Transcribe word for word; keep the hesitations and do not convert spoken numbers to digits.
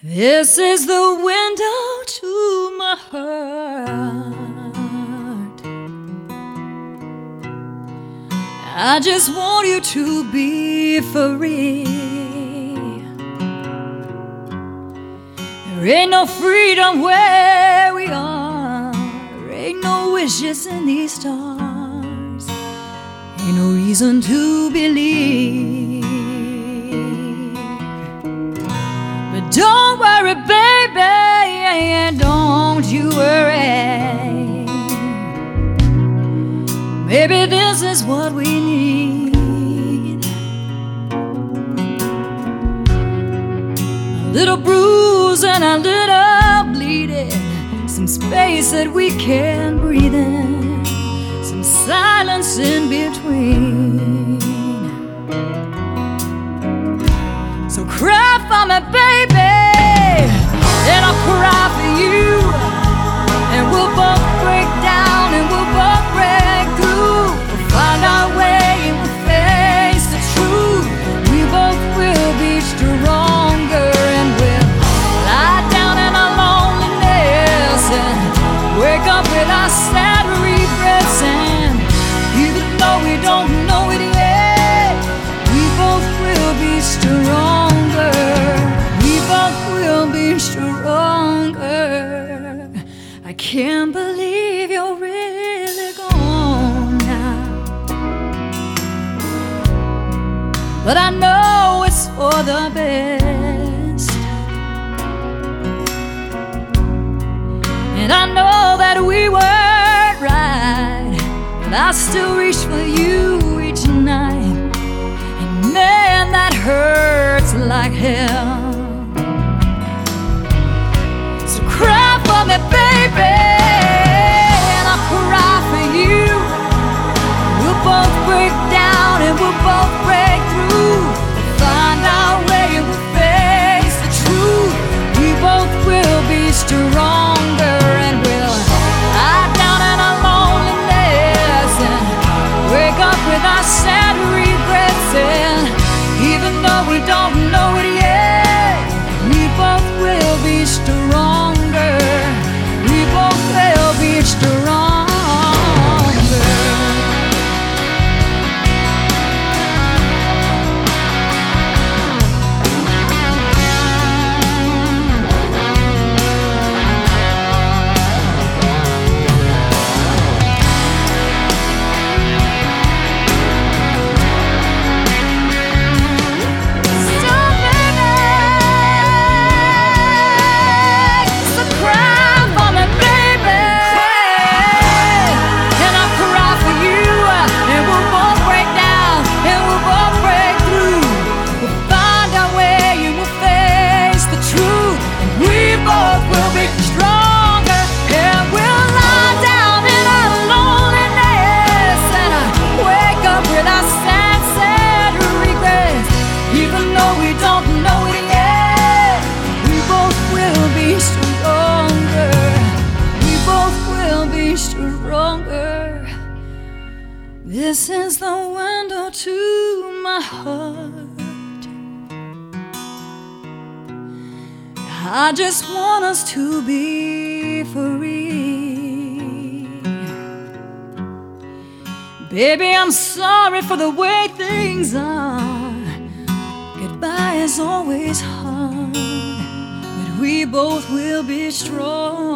This is the window to my heart. I just want you to be free. There ain't no freedom where we are. There ain't no wishes in these stars. Ain't no reason to believe. But don't worry, baby, don't you worry. Maybe this is what we need. A little bruise and a little bleeding, some space that we can breathe in, some silence in between. So cry for me, baby, and I'll cry for you, and we'll both break down and we'll both break through. We'll find our way and we'll face the truth. We both will be stronger, and we'll lie down in our loneliness and wake up with our sad regrets. And even though we don't know it yet, we both will be stronger. We both will be stronger. I can't believe you're really gone now, but I know it's for the best. And I know that we weren't right, but I still reach for you each night. And man, that hurts like hell. So cry for me, baby, and I'll cry for you. We'll both break down and we'll both break through. We'll find our way and we'll face the truth. We both will be stronger, and we'll lie down in our loneliness and wake up with our sad regrets. And even though we don't know it yet, we both will be stronger. We both will be stronger. This is the window to my heart. I just want us to be free. Baby, I'm sorry for the way things are. Goodbye is always hard, but we both will be strong.